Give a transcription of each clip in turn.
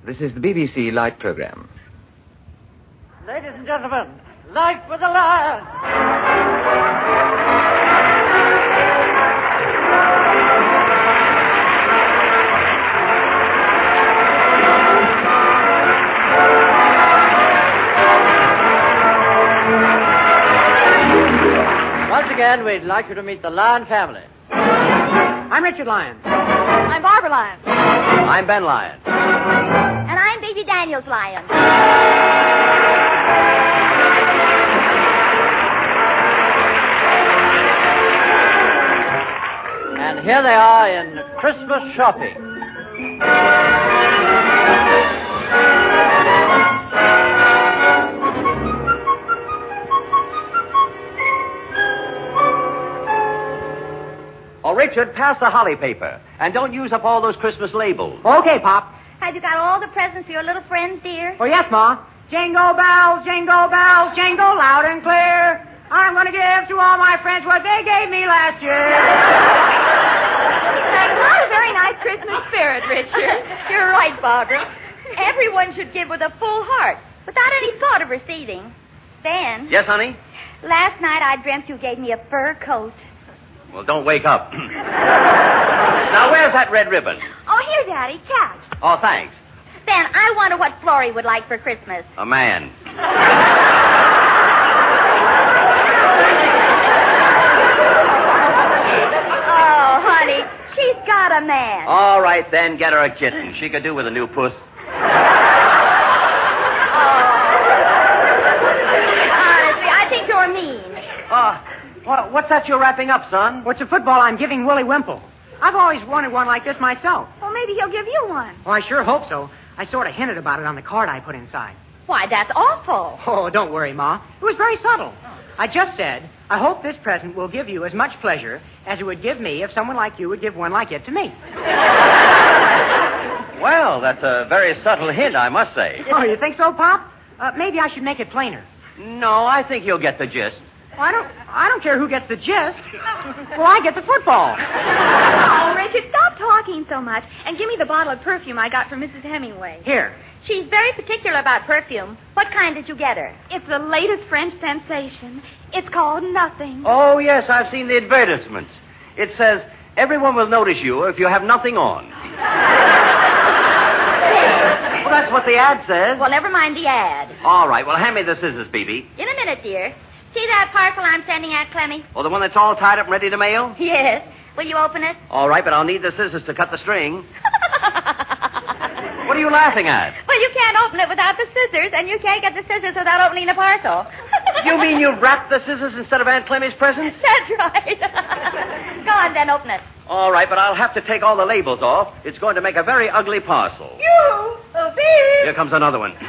This is the BBC Light program. Ladies and gentlemen, Light for the Lion! Once again, we'd like you to meet the Lion family. I'm Richard Lyon. I'm Barbara Lyon. I'm Ben Lyon. And I'm Baby Daniels Lyon. And here they are in Christmas shopping. Oh, Richard, pass the holly paper. And don't use up all those Christmas labels. Okay, Pop. Have you got all the presents for your little friends, dear? Oh, yes, Ma. Jingle bells, jingle loud and clear. I'm going to give to all my friends what they gave me last year. That's not a very nice Christmas spirit, Richard. You're right, Barbara. Everyone should give with a full heart, without any thought of receiving. Ben. Yes, honey? Last night I dreamt you gave me a fur coat. Well, don't wake up. Now, where's that red ribbon? Oh, here, Daddy. Catch. Oh, thanks. Ben, I wonder what Florrie would like for Christmas. A man. Oh, honey, she's got a man. All right, then, get her a kitten. She could do with a new puss. Honestly, I think you're mean. What's that you're wrapping up, son? What's a football I'm giving Willie Wimple? I've always wanted one like this myself. Well, maybe he'll give you one. Oh, I sure hope so. I sort of hinted about it on the card I put inside. Why, that's awful. Oh, don't worry, Ma. It was very subtle. I just said, I hope this present will give you as much pleasure as it would give me if someone like you would give one like it to me. Well, that's a very subtle hint, I must say. Oh, you think so, Pop? Maybe I should make it plainer. No, I think you'll get the gist. Well, I don't care who gets the gist. Well, I get the football. Oh, Richard, stop talking so much and give me the bottle of perfume I got from Mrs. Hemingway. Here. She's very particular about perfume. What kind did you get her? It's the latest French sensation. It's called Nothing. Oh, yes, I've seen the advertisements. It says, everyone will notice you if you have nothing on. Well, that's what the ad says. Well, never mind the ad. All right, well, hand me the scissors, BB. In a minute, dear. See that parcel I'm sending Aunt Clemmy? Oh, the one that's all tied up and ready to mail? Yes. Will you open it? All right, but I'll need the scissors to cut the string. What are you laughing at? Well, you can't open it without the scissors, and you can't get the scissors without opening the parcel. You mean you've wrapped the scissors instead of Aunt Clemmy's presents? That's right. Go on, then, open it. All right, but I'll have to take all the labels off. It's going to make a very ugly parcel. You! Oh, Beebe! Here comes another one.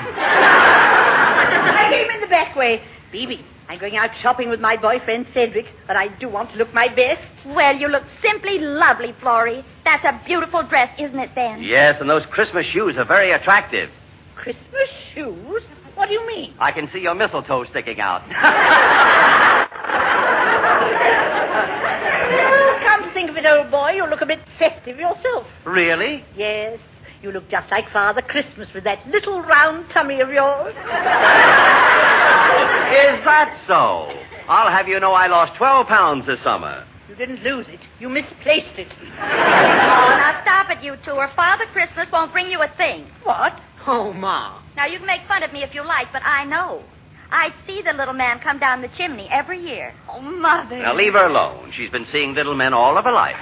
I came in the back way. Beebe, I'm going out shopping with my boyfriend, Cedric, but I do want to look my best. Well, you look simply lovely, Florrie. That's a beautiful dress, isn't it, Ben? Yes, and those Christmas shoes are very attractive. Christmas shoes? What do you mean? I can see your mistletoe sticking out. Come to think of it, old boy, you look a bit festive yourself. Really? Yes. You look just like Father Christmas with that little round tummy of yours. Is that so? I'll have you know I lost 12 pounds this summer. You didn't lose it. You misplaced it. Oh, now stop it, you two, or Father Christmas won't bring you a thing. What? Oh, Ma. Now, you can make fun of me if you like, but I know. I see the little man come down the chimney every year. Oh, Mother. Now, leave her alone. She's been seeing little men all of her life.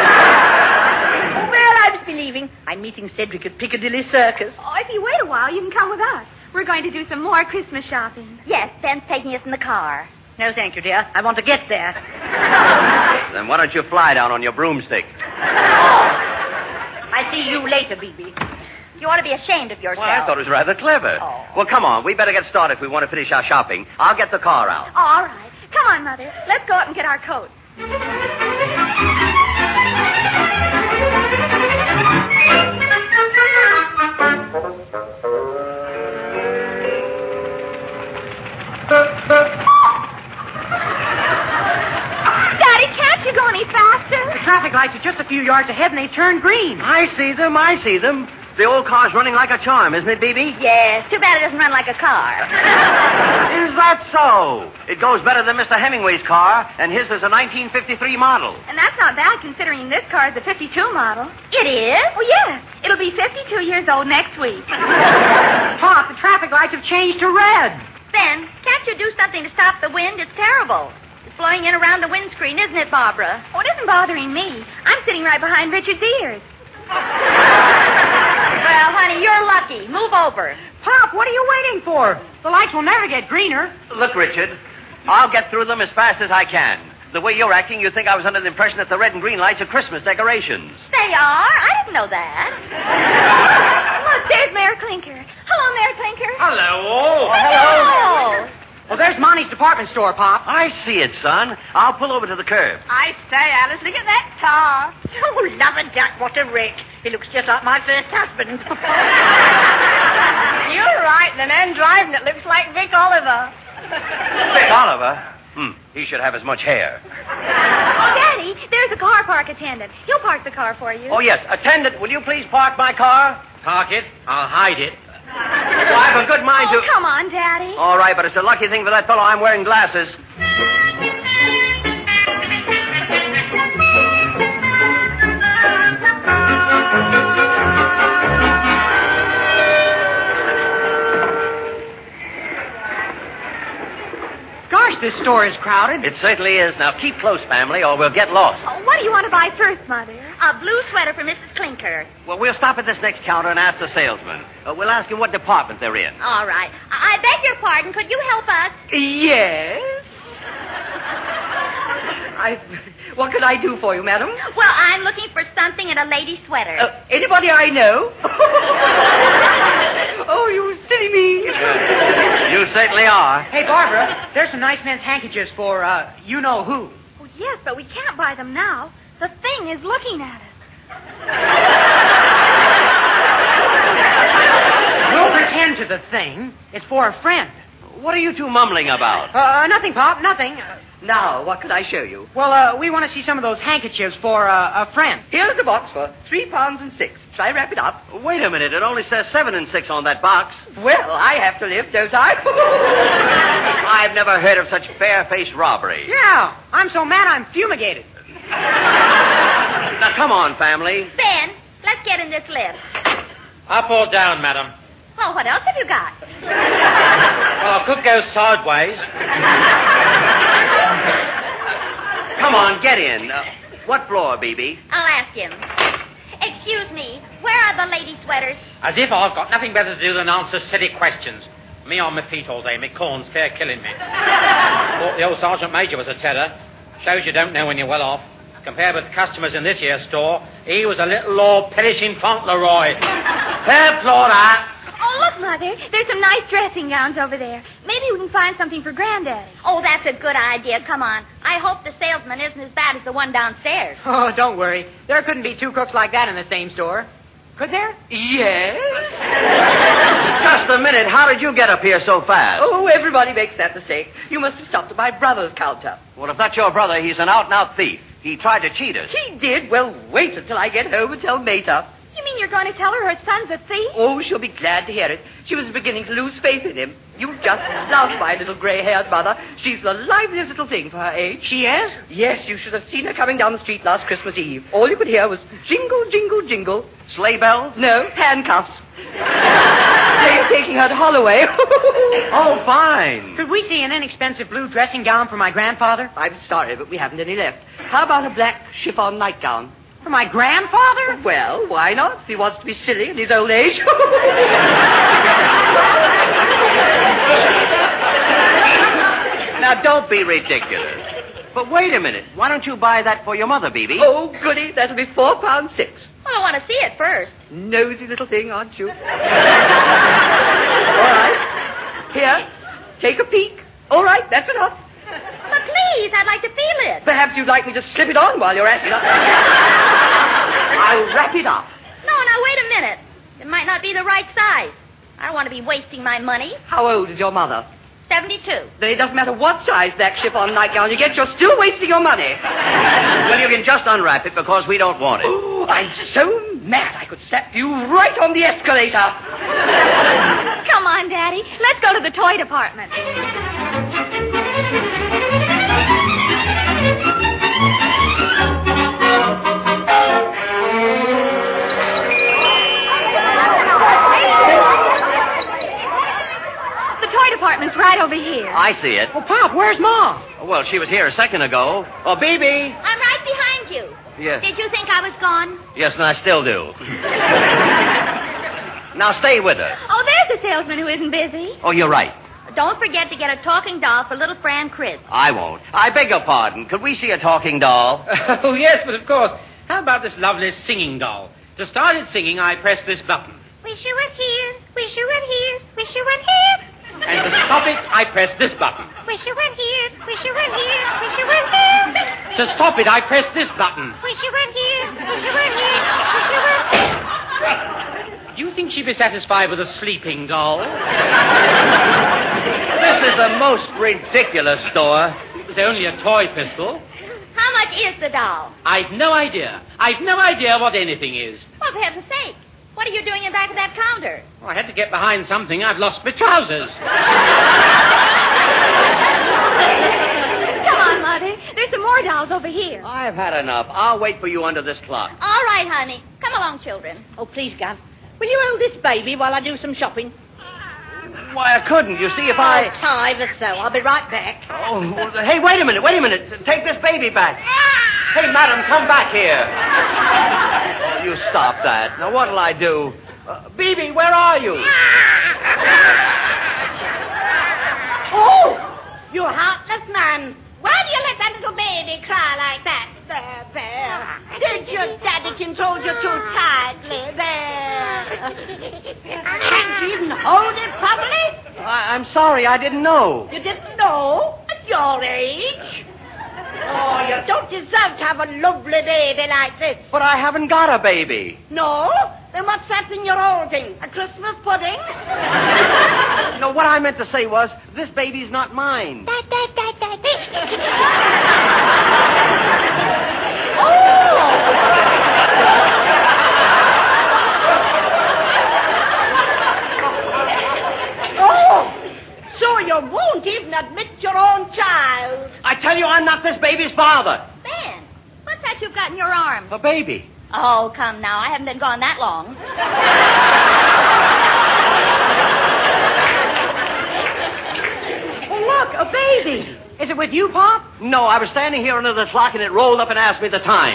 Well, I was believing. I'm meeting Cedric at Piccadilly Circus. Oh, if you wait a while, you can come with us. We're going to do some more Christmas shopping. Yes, Ben's taking us in the car. No, thank you, dear. I want to get there. Then why don't you fly down on your broomstick? I'll see you later, Beebe. You ought to be ashamed of yourself. Well, I thought it was rather clever. Oh. Well, come on. We better get started if we want to finish our shopping. I'll get the car out. Oh, all right. Come on, Mother. Let's go up and get our coats. Daddy, can't you go any faster? The traffic lights are just a few yards ahead, and they turn green. I see them. The old car's running like a charm, isn't it, BB? Yes, too bad it doesn't run like a car. Is that so? It goes better than Mr. Hemingway's car, and his is a 1953 model. And that's not bad considering this car is a 52 model. It is? Oh, yes. It'll be 52 years old next week. Pop, the traffic lights have changed to red. Ben, can't you do something to stop the wind? It's terrible. It's blowing in around the windscreen, isn't it, Barbara? Oh, it isn't bothering me. I'm sitting right behind Richard's ears. Well, honey, you're lucky. Move over. Pop, what are you waiting for? The lights will never get greener. Look, Richard, I'll get through them as fast as I can. The way you're acting, you'd think I was under the impression that the red and green lights are Christmas decorations. They are? I didn't know that. Look, there's Mayor Clinker. Hello, Mayor Clinker. Hello. Hello. Well, there's Monty's department store, Pop. I see it, son. I'll pull over to the curb. I say, Alice, look at that car. Oh, love a duck, what a wreck. He looks just like my first husband. You're right, the man driving it looks like Vic Oliver. Vic Oliver? He should have as much hair. Oh, Daddy, there's a car park attendant. He'll park the car for you. Oh, yes. Attendant, will you please park my car? Park it. I'll hide it. Well, I have a good mind Oh, to... come on, Daddy. All right, but it's a lucky thing for that fellow I'm wearing glasses. Gosh, this store is crowded. It certainly is. Now, keep close, family, or we'll get lost. Oh, what do you want to buy first, Mother? A blue sweater for Mrs. Clinker. Well, we'll stop at this next counter and ask the salesman. We'll ask him what department they're in. All right. I beg your pardon. Could you help us? Yes? What could I do for you, madam? Well, I'm looking for something in a lady sweater. Anybody I know? Oh, you silly me. You certainly are. Hey, Barbara, there's some nice men's handkerchiefs for, you-know-who. Oh, yes, but we can't buy them now. The thing is looking at us. We'll pretend to the thing. It's for a friend. What are you two mumbling about? Nothing, Pop, nothing. Now, what could I show you? Well, we want to see some of those handkerchiefs for a friend. Here's a box for £3.06. Shall I wrap it up? Wait a minute. It only says 7 and 6 on that box. Well, I have to live, don't I? I've never heard of such barefaced robbery. Yeah, I'm so mad I'm fumigated. Now, come on, family. Ben, let's get in this lift. Up or down, madam? Well, what else have you got? Well, I could go sideways. Come on, get in. What floor, BB? I'll ask him. Excuse me, where are the lady sweaters? As if I've got nothing better to do than answer silly questions. Me on my feet all day, my corn's fair killing me. Thought the old Sergeant Major was a terror. Shows you don't know when you're well off. Compared with customers in this here store, he was a little Lord Perishing Fauntleroy. Fair floor, that. Oh, look, Mother. There's some nice dressing gowns over there. Maybe we can find something for Granddaddy. Oh, that's a good idea. Come on. I hope the salesman isn't as bad as the one downstairs. Oh, don't worry. There couldn't be two cooks like that in the same store. Could there? Yes? Just a minute. How did you get up here so fast? Oh, everybody makes that mistake. You must have stopped at my brother's counter. Well, if that's your brother, he's an out-and-out thief. He tried to cheat us. He did? Well, wait until I get home and tell Meta. You mean you're going to tell her son's a thief? Oh, she'll be glad to hear it. She was beginning to lose faith in him. You just love my little gray-haired mother. She's the liveliest little thing for her age. She is? Yes, you should have seen her coming down the street last Christmas Eve. All you could hear was jingle, jingle, jingle. Sleigh bells? No, handcuffs. They're taking her to Holloway. Oh, fine. Could we see an inexpensive blue dressing gown for my grandfather? I'm sorry, but we haven't any left. How about a black chiffon nightgown? For my grandfather? Well, why not? If he wants to be silly in his old age. Now, don't be ridiculous. But wait a minute. Why don't you buy that for your mother, BB? Oh, goody. That'll be £4.06. Well, I want to see it first. Nosy little thing, aren't you? All right. Here, take a peek. All right, that's enough. But please, I'd like to feel it. Perhaps you'd like me to slip it on while you're at it. I'll wrap it up. No, now, wait a minute. It might not be the right size. I don't want to be wasting my money. How old is your mother? 72. Then it doesn't matter what size black chiffon nightgown you get, you're still wasting your money. Well, you can just unwrap it because we don't want it. Oh, I'm so mad, I could slap you right on the escalator. Come on, Daddy. Let's go to the toy department. The toy department's right over here. I see it. Well, Pop, where's Mom? Well, she was here a second ago. Oh, Bibi. I'm right behind you. Yes. Did you think I was gone? Yes, and I still do. Now stay with us. Oh, there's a salesman who isn't busy. Oh, you're right. Don't forget to get a talking doll for little Fran Chris. I won't. I beg your pardon. Could we see a talking doll? Oh, yes, but of course. How about this lovely singing doll? To start it singing, I press this button. Wish you were here. Wish you were here. Wish you were here. And to stop it, I press this button. Wish you were here. Wish you were here. Wish you were here. To stop it, I press this button. Wish you were here. Wish you were here. Wish you were here. Do you think she'd be satisfied with a sleeping doll? This is the most ridiculous store. It was only a toy pistol. How much is the doll? I've no idea. I've no idea what anything is. Well, for heaven's sake. What are you doing in back of that counter? Well, I had to get behind something. I've lost my trousers. Come on, Mother. There's some more dolls over here. I've had enough. I'll wait for you under this clock. All right, honey. Come along, children. Oh, please, Gav. Will you hold this baby while I do some shopping? Why, I couldn't. You see, if I... Oh, time or so. I'll be right back. Oh, hey, wait a minute. Take this baby back. Hey, madam, come back here. Oh, you stop that. Now, what'll I do? Bibi, where are you? Oh, you heartless man. Why do you let that little baby cry like that? There. Did your daddy control you too tightly? There. Can't you even hold it properly? I'm sorry. I didn't know. You didn't know? At your age? Oh, you don't deserve to have a lovely baby like this. But I haven't got a baby. No? Then what's that thing you're holding? A Christmas pudding? No, what I meant to say was, this baby's not mine. So you won't even admit your own child. I tell you, I'm not this baby's father. Ben, what's that you've got in your arm? A baby. Oh, come now. I haven't been gone that long. Oh, look, a baby. Is it with you, Pop? No, I was standing here under the clock and it rolled up and asked me the time.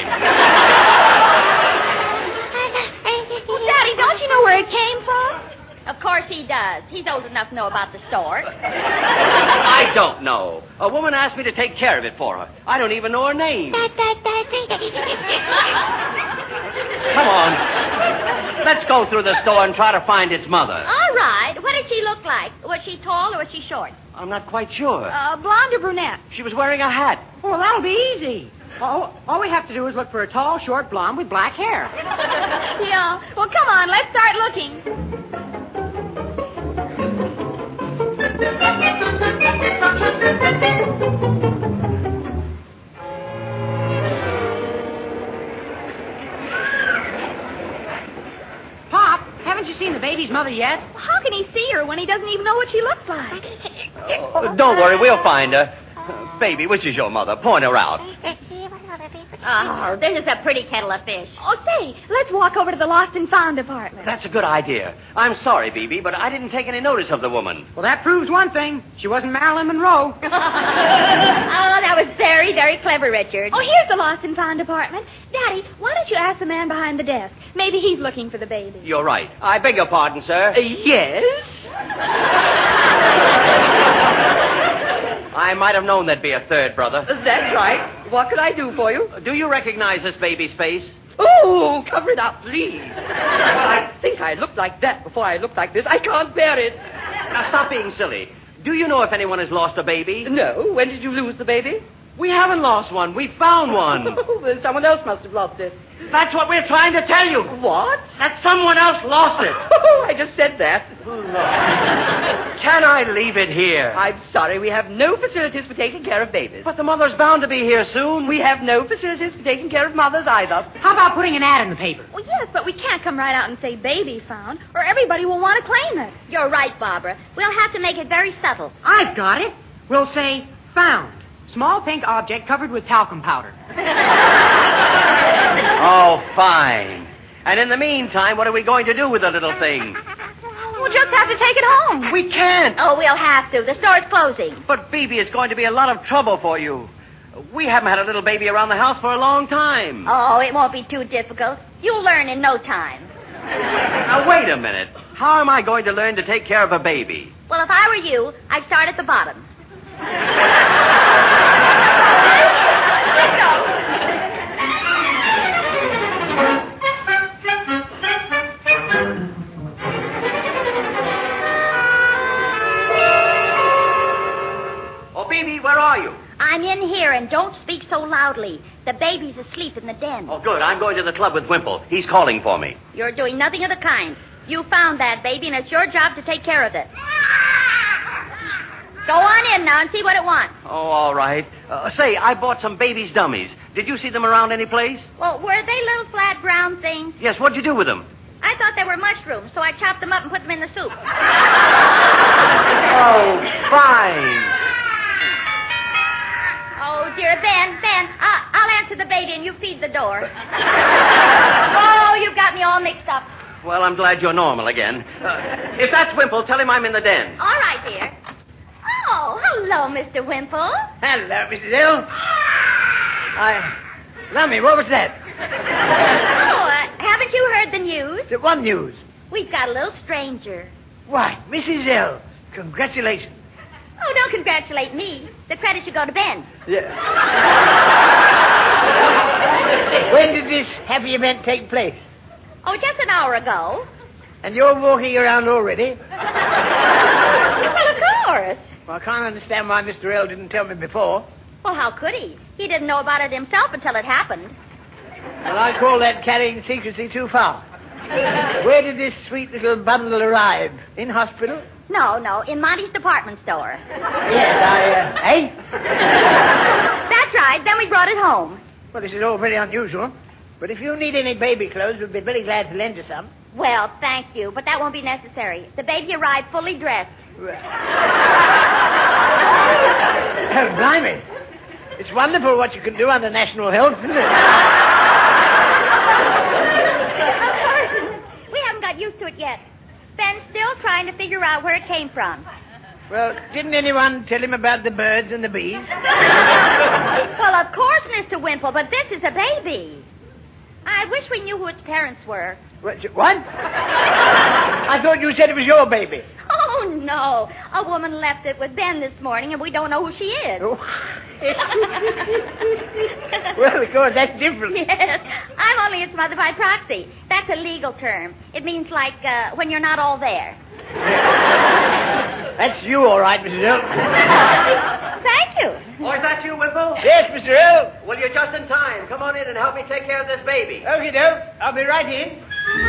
Well, Daddy, don't you know where it came from? Of course he does. He's old enough to know about the store. I don't know. A woman asked me to take care of it for her. I don't even know her name. Come on. Let's go through the store and try to find its mother. All right. What did she look like? Was she tall or was she short? I'm not quite sure. Blonde or brunette? She was wearing a hat. Well, that'll be easy. All we have to do is look for a tall, short blonde with black hair. Yeah. Well, come on. Let's start looking. Pop, haven't you seen the baby's mother yet? Well, how can he see her when he doesn't even know what she looks like? Don't worry, we'll find her. Baby, which is your mother? Point her out. Oh, this is a pretty kettle of fish. Oh, say, let's walk over to the lost and found department. That's a good idea. I'm sorry, Bibi, but I didn't take any notice of the woman. Well, that proves one thing. She wasn't Marilyn Monroe. Oh, that was very, very clever, Richard. Oh, here's the lost and found department. Daddy, why don't you ask the man behind the desk? Maybe he's looking for the baby. You're right. I beg your pardon, sir. Yes? I might have known there'd be a third brother. That's right. What can I do for you? Do you recognize this baby's face? Oh, cover it up, please. I think I looked like that before I looked like this. I can't bear it. Now, stop being silly. Do you know if anyone has lost a baby? No. When did you lose the baby? We haven't lost one. We found one. Then someone else must have lost it. That's what we're trying to tell you. What? That someone else lost it. I just said that. Can I leave it here? I'm sorry, we have no facilities for taking care of babies. But the mother's bound to be here soon. We have no facilities for taking care of mothers either. How about putting an ad in the paper? Well, yes, but we can't come right out and say baby found, or everybody will want to claim it. You're right, Barbara. We'll have to make it very subtle. I've got it. We'll say found. Small pink object covered with talcum powder. Oh, fine. And in the meantime, what are we going to do with the little thing? We'll just have to take it home. We can't. Oh, we'll have to. The store's closing. But, Phoebe, it's going to be a lot of trouble for you. We haven't had a little baby around the house for a long time. Oh, it won't be too difficult. You'll learn in no time. Now, wait a minute. How am I going to learn to take care of a baby? Well, if I were you, I'd start at the bottom. Let's go. Oh, Phoebe, where are you? I'm in here, and don't speak so loudly. The baby's asleep in the den. Oh, good. I'm going to the club with Wimple. He's calling for me. You're doing nothing of the kind. You found that baby, and it's your job to take care of it. Go on in now and see what it wants. Oh, all right. Say, I bought some baby's dummies. Did you see them around any place? Well, were they little flat brown things? Yes, what'd you do with them? I thought they were mushrooms, so I chopped them up and put them in the soup. Oh, fine. Oh, dear, Ben, I'll answer the baby and you feed the door. Oh, you got me all mixed up. Well, I'm glad you're normal again. If that's Wimple, tell him I'm in the den. All right, dear. Oh, hello, Mr. Wimple. Hello, Mrs. Hill. Lummy, what was that? Oh, haven't you heard the news? What news? We've got a little stranger. Why, Mrs. Hill, congratulations. Oh, don't congratulate me. The credit should go to Ben. Yeah. When did this happy event take place? Oh, just an hour ago. And you're walking around already? Well, of course. Well, I can't understand why Mr. Hill didn't tell me before. Well, how could he? He didn't know about it himself until it happened. Well, I call that carrying secrecy too far. Where did this sweet little bundle arrive? In hospital? No, in Monty's department store. Yes, eh? That's right. Then we brought it home. Well, this is all very unusual. But if you need any baby clothes, we'd be very glad to lend you some. Well, thank you, but that won't be necessary. The baby arrived fully dressed. Oh, blimey. It's wonderful what you can do under national health, isn't it? Of course. We haven't got used to it yet. Ben's still trying to figure out where it came from. Well, didn't anyone tell him about the birds and the bees? Well, of course, Mr. Wimple, but this is a baby. I wish we knew who its parents were. What? I thought you said it was your baby. Oh, no. A woman left it with Ben this morning, and we don't know who she is. Oh. Well, of course, that's different. Yes. I'm only its mother by proxy. That's a legal term. It means like when you're not all there. That's you, all right, Mrs. Hill. Thank you. Oh, is that you, Wimple? Yes, Mr. Hill. Well, you're just in time. Come on in and help me take care of this baby. Okie doke. I'll be right in.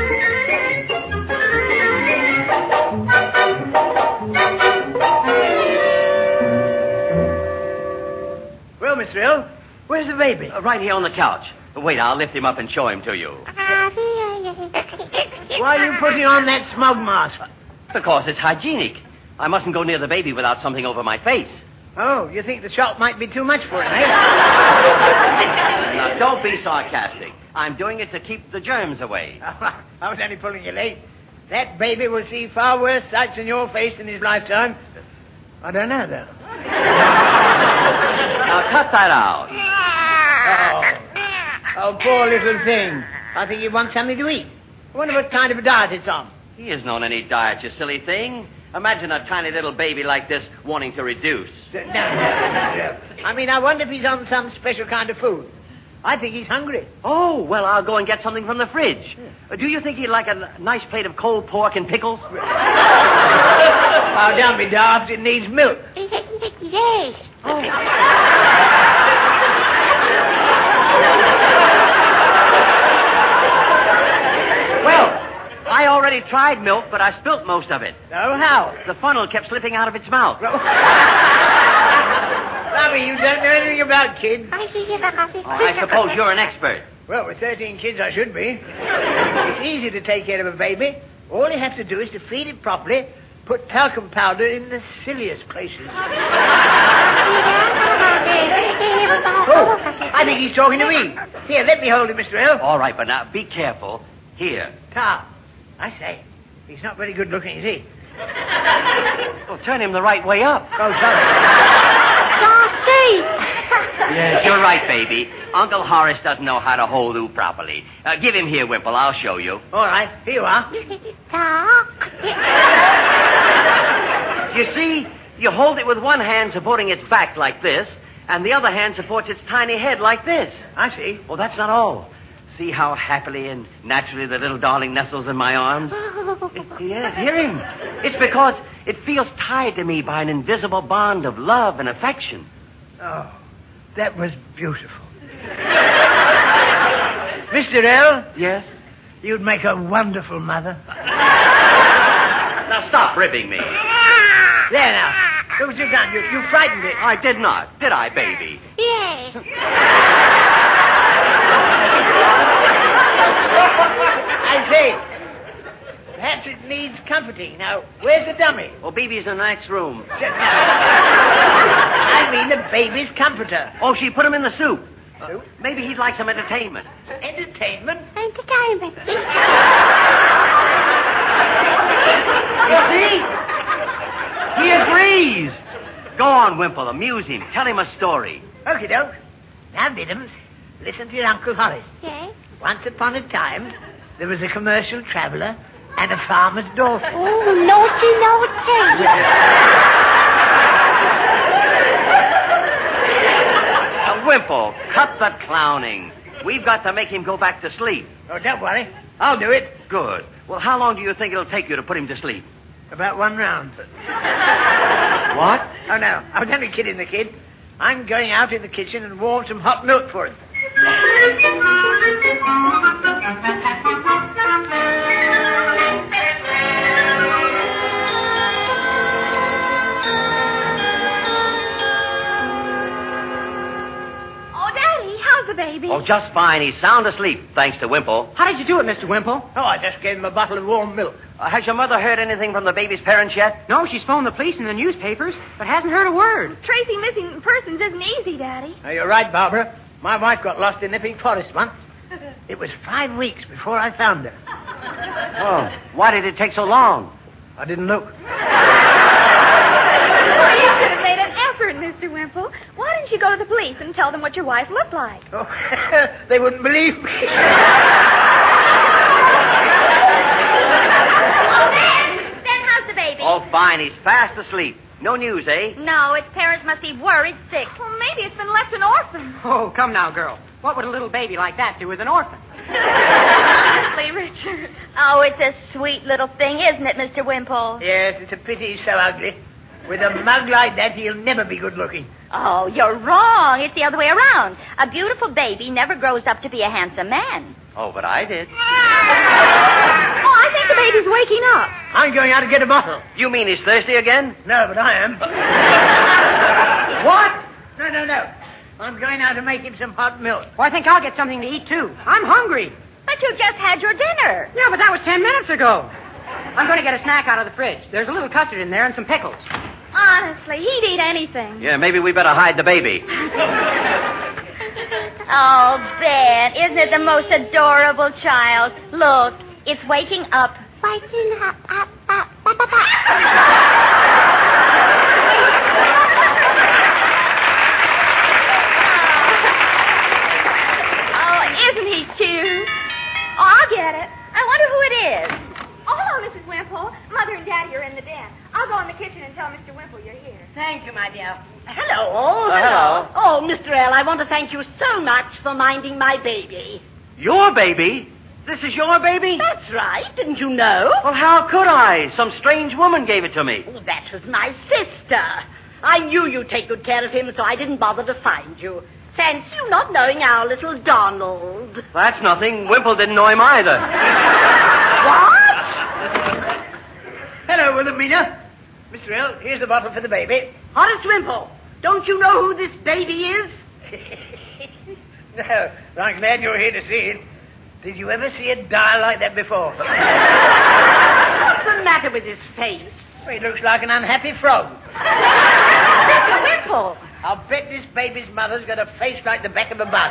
Well, Mr. Hill, where's the baby? Right here on the couch. Wait, I'll lift him up and show him to you. Why are you putting on that smug mask? Because it's hygienic. I mustn't go near the baby without something over my face. Oh, you think the shot might be too much for him, eh? Now, don't be sarcastic. I'm doing it to keep the germs away. I was only pulling your leg. That baby will see far worse sights in your face in his lifetime. I don't know, though. Now, cut that out. Oh, poor little thing. I think he wants something to eat. I wonder what kind of a diet it's on. He isn't on any diet, you silly thing. Imagine a tiny little baby like this wanting to reduce. No. I mean, I wonder if he's on some special kind of food. I think he's hungry. Oh, well, I'll go and get something from the fridge. Do you think he'd like a nice plate of cold pork and pickles? Oh, don't be daft. It needs milk. Yes. Oh. already tried milk, but I spilt most of it. Oh, how? The funnel kept slipping out of its mouth. Bobby, you don't know anything about kids. I suppose you're an expert. Well, with 13 kids, I should be. It's easy to take care of a baby. All you have to do is to feed it properly, put talcum powder in the silliest places. Oh, I think he's talking to me. Here, let me hold him, Mr. L. All right, but now be careful. Here. Tom, I say, he's not very good looking, is he? Well, turn him the right way up. Oh, sorry. Yes, you're right, baby. Uncle Horace doesn't know how to hold you properly. Give him here, Wimple. I'll show you. All right, here you are. You see, you hold it with one hand supporting its back like this, and the other hand supports its tiny head like this. I see. Well, that's not all. See how happily and naturally the little darling nestles in my arms? Yes, hear him. It's because it feels tied to me by an invisible bond of love and affection. Oh, that was beautiful. Mr. L? Yes? You'd make a wonderful mother. Now stop ribbing me. There now. Look what you've done. You frightened it. I did not, did I, baby? Yes. I say, perhaps it needs comforting. Now, where's the dummy? Oh, baby's in the next room. I mean the baby's comforter. Oh, she put him in the soup. Maybe he'd like some entertainment. Entertainment? You see? He agrees. Go on, Wimple. Amuse him. Tell him a story. Okie doke. Now, Diddums, listen to your Uncle Horace. Yes? Once upon a time, there was a commercial traveler and a farmer's daughter. Oh, naughty. Wimple, cut the clowning. We've got to make him go back to sleep. Oh, don't worry. I'll do it. Good. Well, how long do you think it'll take you to put him to sleep? About one round. What? Oh, no. I was only kidding the kid. I'm going out in the kitchen and warm some hot milk for him. The baby. Oh, just fine. He's sound asleep, thanks to Wimple. How did you do it, Mr. Wimple? Oh, I just gave him a bottle of warm milk. Has your mother heard anything from the baby's parents yet? No, she's phoned the police and the newspapers, but hasn't heard a word. Tracing missing persons isn't easy, Daddy. Oh, you're right, Barbara. My wife got lost in Epping Forest once. It was 5 weeks before I found her. Oh, why did it take so long? I didn't look. Well, you should have made an effort, Mr. Wimple. Why didn't you go to the police and tell them what your wife looked like? Oh, they wouldn't believe me. Then how's the baby? Oh, fine. He's fast asleep. No news, eh? No, its parents must be worried sick. Well, maybe it's been left an orphan. Oh, come now, girl. What would a little baby like that do with an orphan? Honestly, Richard. Oh, it's a sweet little thing, isn't it, Mr. Wimple? Yes, it's a pity he's so ugly. With a mug like that, he'll never be good looking. Oh, you're wrong. It's the other way around. A beautiful baby never grows up to be a handsome man. Oh, but I did. Oh, I think the baby's waking up. I'm going out to get a bottle. You mean he's thirsty again? No, but I am. What? No. I'm going out to make him some hot milk. Well, I think I'll get something to eat, too. I'm hungry. But you just had your dinner. Yeah, but that was 10 minutes ago. I'm going to get a snack out of the fridge. There's a little custard in there and some pickles. Honestly, he'd eat anything. Yeah, maybe we better hide the baby. Oh, Ben, isn't it the most adorable child? Look, it's waking up. Waking up. Oh, isn't he cute? Oh, I'll get it. I wonder who it is. Oh, hello, Mrs. Wimple. Mother and Daddy are in the den. I'll go in the kitchen and tell Mr. Wimple you're here. Thank you, my dear. Hello. Hello. Oh, Mr. L., I want to thank you so much for minding my baby. Your baby? This is your baby? That's right. Didn't you know? Well, how could I? Some strange woman gave it to me. Oh, that was my sister. I knew you'd take good care of him, so I didn't bother to find you. Fancy you not knowing our little Donald. That's nothing. Wimple didn't know him either. What? Hello, Wilhelmina. Mr. L, here's the bottle for the baby. Horace Wimple, don't you know who this baby is? No, but I'm glad you're here to see it. Did you ever see a doll like that before? What's the matter with his face? Well, he looks like an unhappy frog. Mr. Wimple. I'll bet this baby's mother's got a face like the back of a bus.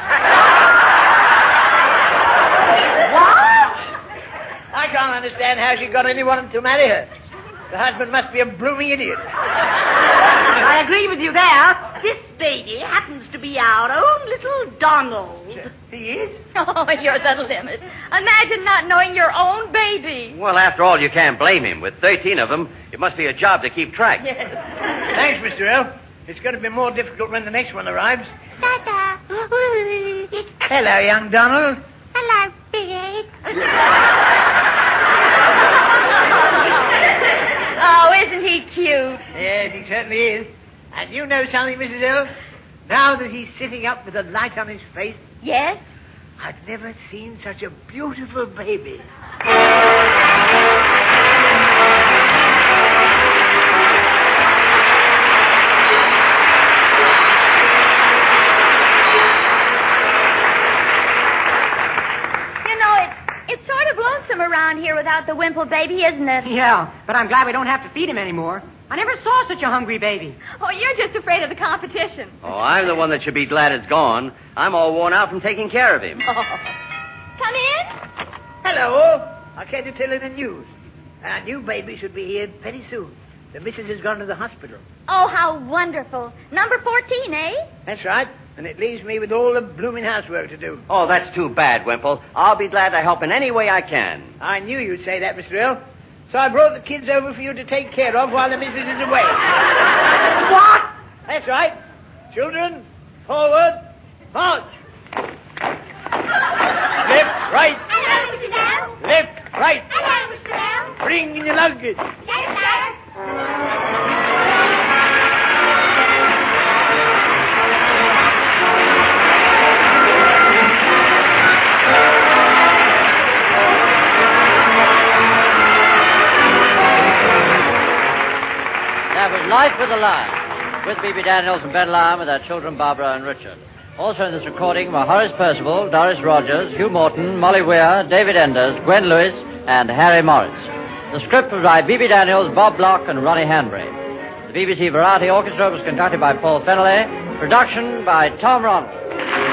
What? I can't understand how she got anyone to marry her. The husband must be a blooming idiot. I agree with you there. This baby happens to be our own little Donald. He is? Oh, you're the limit. Imagine not knowing your own baby. Well, after all, you can't blame him. With 13 of them, it must be a job to keep track. Thanks, Mr. L. It's going to be more difficult when the next one arrives. Dada. Hello, young Donald. Hello, Big. Oh, isn't he cute? Yes, he certainly is. And you know something, Mrs. L? Now that he's sitting up with a light on his face, Yes? I've never seen such a beautiful baby. It's sort of lonesome around here without the Wimple baby, isn't it? Yeah, but I'm glad we don't have to feed him anymore. I never saw such a hungry baby. Oh, you're just afraid of the competition. Oh, I'm the one that should be glad it's gone. I'm all worn out from taking care of him. Oh. Come in. Hello. I came to tell you the news. Our new baby should be here very soon. The missus has gone to the hospital. Oh, how wonderful. Number 14, eh? That's right. And it leaves me with all the blooming housework to do. Oh, that's too bad, Wimple. I'll be glad to help in any way I can. I knew you'd say that, Mr. L. So I brought the kids over for you to take care of while the missus is away. What? That's right. Children, forward, march. Left, right. Hello, Mr. Bell. Left, right. Hello, Mr. Bell. Bring in your luggage. Yes, sir. That was Life with a Lion, with Bibi Daniels and Ben Lyon with their children Barbara and Richard. Also in this recording were Horace Percival, Doris Rogers, Hugh Morton, Molly Weir, David Enders, Gwen Lewis, and Harry Morris. The script was by Bibi Daniels, Bob Block, and Ronnie Hanbury. The BBC Variety Orchestra was conducted by Paul Fennelly. Production by Tom Ronald.